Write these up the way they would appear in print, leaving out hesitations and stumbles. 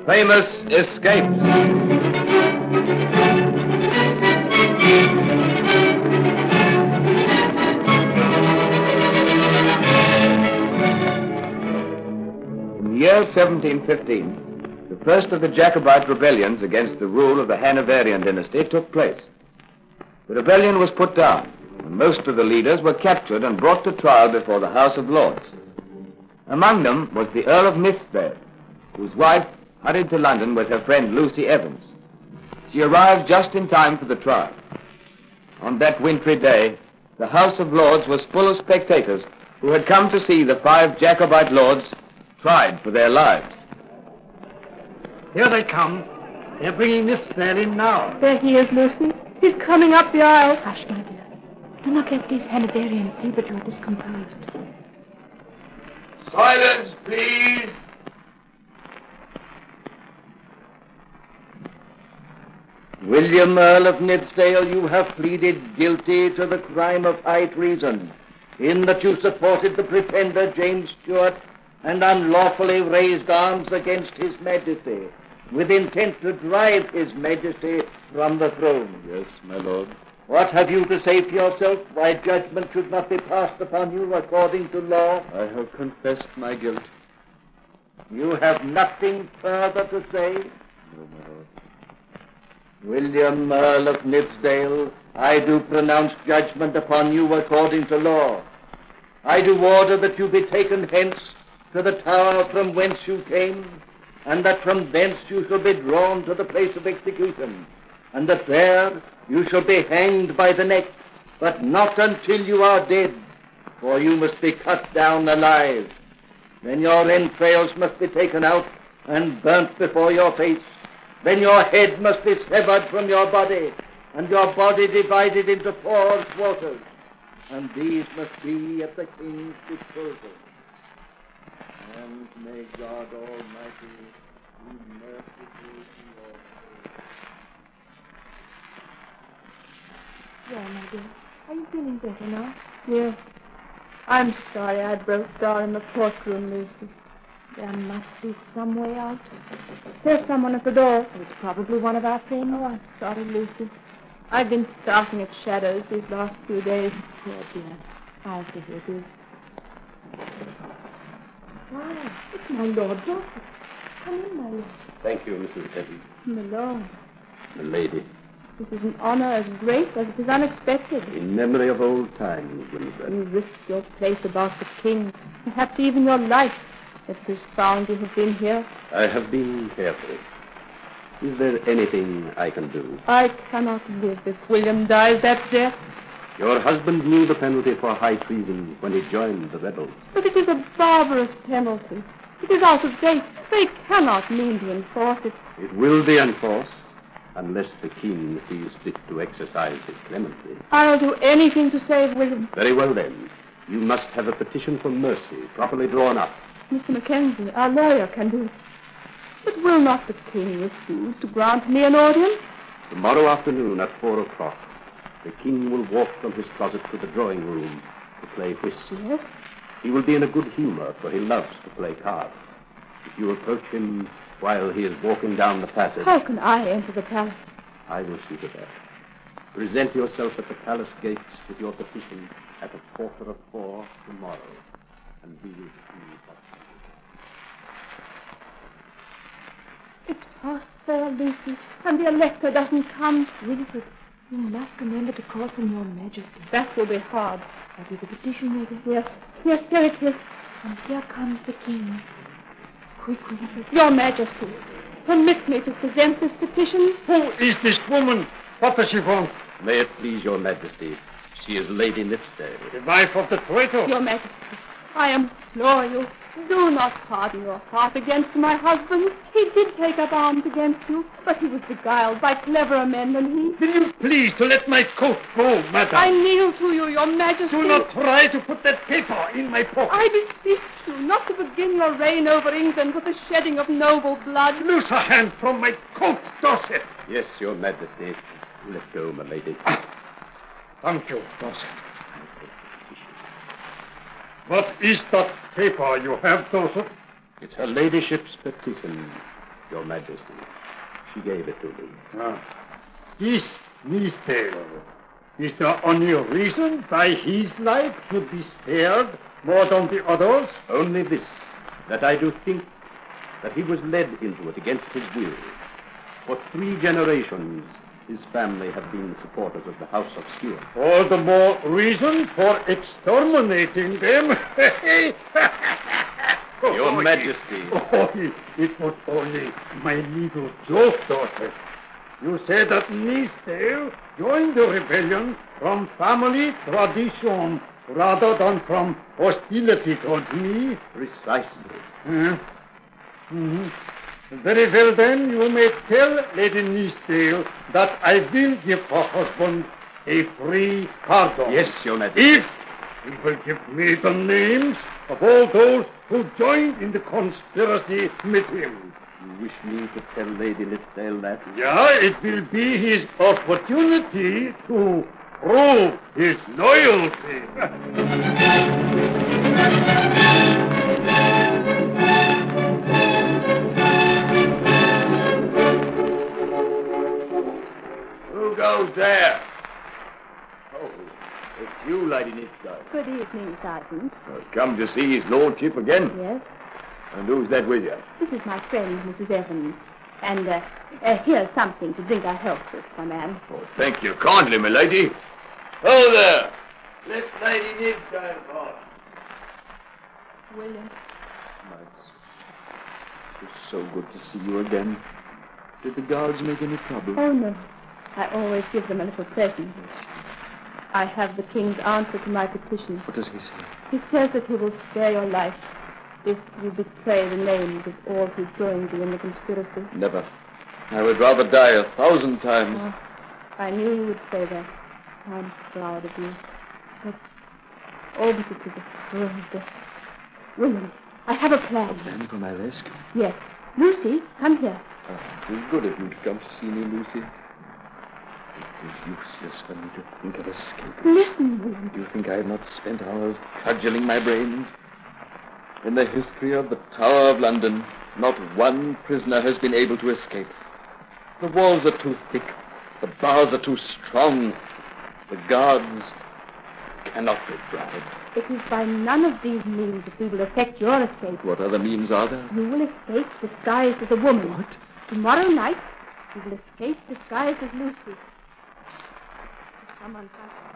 famous escape. In the year 1715, the first of the Jacobite rebellions against the rule of the Hanoverian dynasty took place. The rebellion was put down, and most of the leaders were captured and brought to trial before the House of Lords. Among them was the Earl of Nithsdale, whose wife hurried to London with her friend Lucy Evans. She arrived just in time for the trial. On that wintry day, the House of Lords was full of spectators who had come to see the 5 Jacobite lords tried for their lives. Here they come. They're bringing Nithsdale in now. There he is, Lucy. He's coming up the aisle. Hush, my dear. Do not let these Hanoverians see that you're discomposed. Silence, please. William, Earl of Nithsdale, you have pleaded guilty to the crime of high treason, in that you supported the pretender James Stuart and unlawfully raised arms against His Majesty, with intent to drive His Majesty from the throne. Yes, my lord. What have you to say for yourself? Why judgment should not be passed upon you according to law? I have confessed my guilt. You have nothing further to say? No, my lord. William, Earl of Nithsdale, I do pronounce judgment upon you according to law. I do order that you be taken hence to the tower from whence you came, and that from thence you shall be drawn to the place of execution, and that there you shall be hanged by the neck, but not until you are dead, for you must be cut down alive. Then your entrails must be taken out and burnt before your face. Then your head must be severed from your body, and your body divided into 4 quarters, and these must be at the king's disposal. And may God Almighty be merciful to your soul. Yeah, my dear. Are you feeling better now? Yes. I'm sorry I broke down in the courtroom, Lucy. There must be some way out. There's someone at the door. It's probably one of our friends. Oh, I'm sorry, Lucy. I've been starting at shadows these last few days. Poor dear. I'll see who it is. Why, it's my Lord Joseph. Come in, my lord. Thank you, Mrs. Evans. My lord. The lady. This is an honor as great as it is unexpected. In memory of old times, Winifred. You risked your place about the king, perhaps even your life, if it is found you have been here. I have been careful. Is there anything I can do? I cannot live if William dies that death. Your husband knew the penalty for high treason when he joined the rebels. But it is a barbarous penalty. It is out of date. They cannot mean to enforce it. It will be enforced unless the king sees fit to exercise his clemency. I'll do anything to save William. Very well, then. You must have a petition for mercy properly drawn up. Mr. Mackenzie, our lawyer, can do it. But will not the king refuse to grant me an audience? Tomorrow afternoon at 4 o'clock, the king will walk from his closet to the drawing room to play whist. Yes? He will be in a good humor, for he loves to play cards. If you approach him while he is walking down the passage... How can I enter the palace? I will see to that. Present yourself at the palace gates with your petition at 4:45 tomorrow, and we will see what... It's past 4, Lucy, and the elector doesn't come. Winifred, you must remember to call from your majesty. That will be hard. Have you the petition ready? Yes. Yes, there it is. And here comes the king. Quick, Winifred. Your majesty, permit me to present this petition. Who is this woman? What does she want? May it please your majesty, she is Lady Nithsdale. The wife of the traitor. Your majesty, I implore you, do not harden your heart against my husband. He did take up arms against you, but he was beguiled by cleverer men than he. Will you please to let my coat go, madam? I kneel to you, your majesty. Do not try to put that paper in my pocket. I beseech you not to begin your reign over England with the shedding of noble blood. Loose a hand from my coat, Dorset. Yes, your majesty. Let go, my lady. Thank you, Dorset. What is that paper you have, Dorset? It's her ladyship's petition. Your Majesty. She gave it to me. This Nithsdale, is there any reason why his life should be spared more than the others? Only this, that I do think that he was led into it against his will. For 3 generations, his family have been supporters of the House of Stuart. All the more reason for exterminating them. Your Majesty. It was only my little joke, daughter. You said that Nithsdale joined the rebellion from family tradition rather than from hostility toward me. Precisely. Very well, then, you may tell Lady Nithsdale that I will give her husband a free pardon. Yes, Your Majesty. If he will give me the names of all those who joined in the conspiracy with him. You wish me to tell Lady Nithsdale that? Yeah, it will be his opportunity to prove his loyalty. Who goes there? Oh, it's you, Lady Nithsdale. Good evening, Sergeant. I've come to see his lordship again. Yes? And who's that with you? This is my friend, Mrs. Evans. And here's something to drink our health with, my man. Oh, thank you kindly, my lady. Oh, there. Let Lady Nithsdale pass. William. It's so good to see you again. Did the guards make any trouble? Oh, no. I always give them a little present. I have the king's answer to my petition. What does he say? He says that he will spare your life if you betray the names of all who joined you in the conspiracy. Never. I would rather die 1,000 times. Oh, I knew you would say that. I'm proud of you. But it is a cruel death. William, I have a plan. A plan for my rescue? Yes. Lucy, come here. It is good of you to come to see me, Lucy. It is useless for me to think of escaping. Listen, William. Do you think I have not spent hours cudgeling my brains? In the history of the Tower of London, not one prisoner has been able to escape. The walls are too thick. The bars are too strong. The guards cannot be bribed. It is by none of these means that we will effect your escape. What other means are there? You will escape disguised as a woman. What? Tomorrow night, you will escape disguised as Lucy. Come on,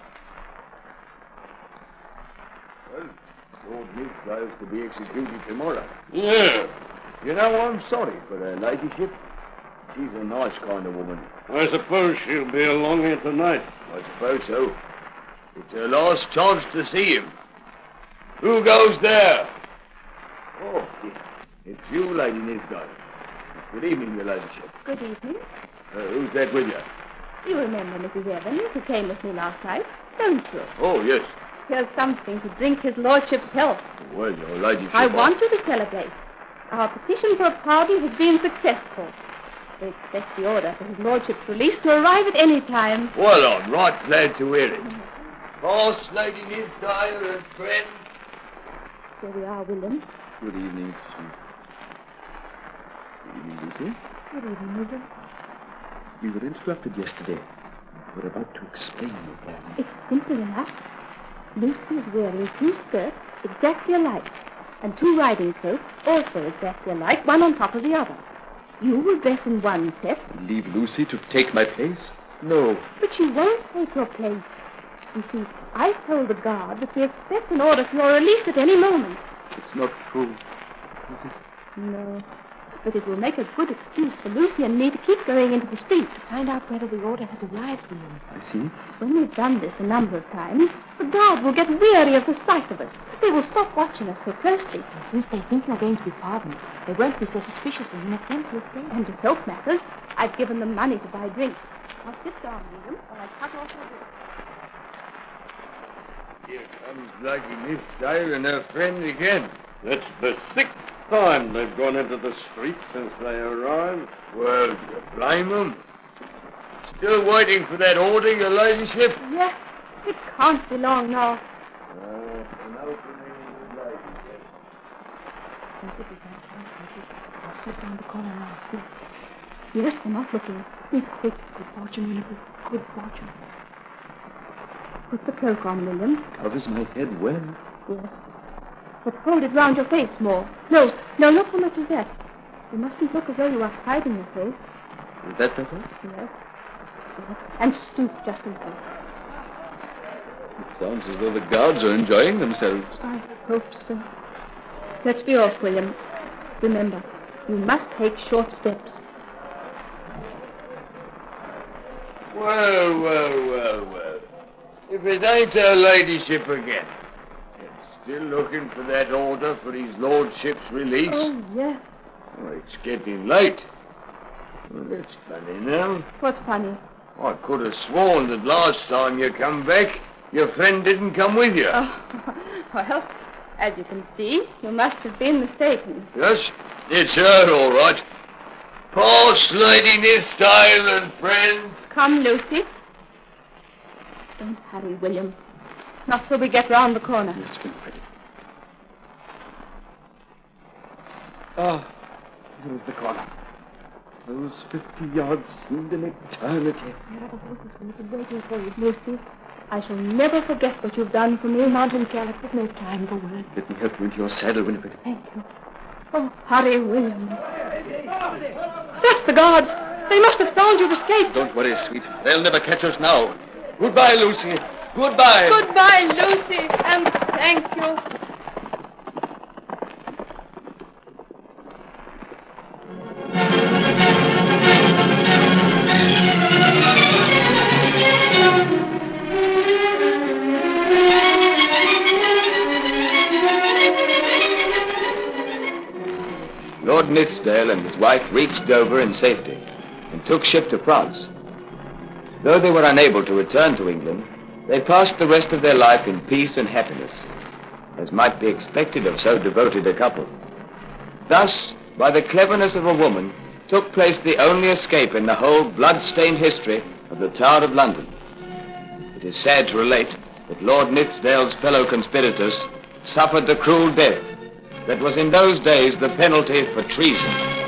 Well, Lord Nithsdale's to be executed tomorrow. Yeah. You know, I'm sorry for her ladyship. She's a nice kind of woman. I suppose she'll be along here tonight. I suppose so. It's her last chance to see him. Who goes there? Oh, it's you, Lady Nithsdale. Good evening, your ladyship. Good evening. Who's that with you? You remember Mrs. Evans, who came with me last night, don't you? Oh, yes. Here's something to drink his lordship's health. Well, your ladyship... I want you to celebrate. Our petition for a pardon has been successful. We expect the order for his lordship's release to arrive at any time. Well, I'm right glad to hear it. Pass, Lady Nithsdale and friend. Here we are, William. Good evening, sweet. Good evening, Lucy. Good evening, William. We were interrupted yesterday. We were about to explain your plan. It's simple enough. Lucy is wearing 2 skirts exactly alike, and 2 riding coats also exactly alike, one on top of the other. You will dress in one set. Leave Lucy to take my place? No. But she won't take your place. You see, I told the guard that we expect an order for your release at any moment. It's not true, is it? No. But it will make a good excuse for Lucy and me to keep going into the street to find out whether the order has arrived for you. I see. When we've done this a number of times, the guard will get weary of the sight of us. They will stop watching us so closely. Since they think we're going to be pardoned, they won't be so suspicious of an attempt to escape. And to help matters, I've given them money to buy drink. Now sit down, William, or I'll cut off your wrist. Here comes Lady Nithsdale and her friend again. That's the 6th time they've gone into the streets since they arrived. Well, do you blame them? Still waiting for that order, your ladyship? Yes, it can't be long now. An opening in the ladyship. I'll slip down the corner now. Yes, they're not looking. Quick, good fortune, Winifred. Good fortune. Put the cloak on, William. Covers my head well. Yes. But hold it round your face more. No, not so much as that. You mustn't look as though you are hiding your face. Is that better? Yes. And stoop just a little. It sounds as though the guards are enjoying themselves. I hope so. Let's be off, William. Remember, you must take short steps. Well. If it ain't her ladyship again. Still looking for that order for his lordship's release? Oh, yes. Oh, it's getting late. Well, that's funny now. What's funny? I could have sworn that last time you come back, your friend didn't come with you. Oh, well, as you can see, you must have been mistaken. Yes, it's her, all right. Pass, Lady Nithsdale and friend. Come, Lucy. Don't hurry, William. Not till we get round the corner. Yes, Winifred. Ah, here's the corner. Those 50 yards seemed an eternity. There are the horses, Winifred, waiting for you. Lucy, I shall never forget what you've done for me, Mountain Carrot. There's no time for words. Let me help you into your saddle, Winifred. Thank you. Oh, hurry, William. That's the guards. They must have found you've escaped. Don't worry, sweet. They'll never catch us now. Goodbye, Lucy. Goodbye. Goodbye, Lucy, and thank you. Lord Nithsdale and his wife reached Dover in safety and took ship to France. Though they were unable to return to England, they passed the rest of their life in peace and happiness, as might be expected of so devoted a couple. Thus, by the cleverness of a woman, took place the only escape in the whole blood-stained history of the Tower of London. It is sad to relate that Lord Nithsdale's fellow conspirators suffered the cruel death that was in those days the penalty for treason.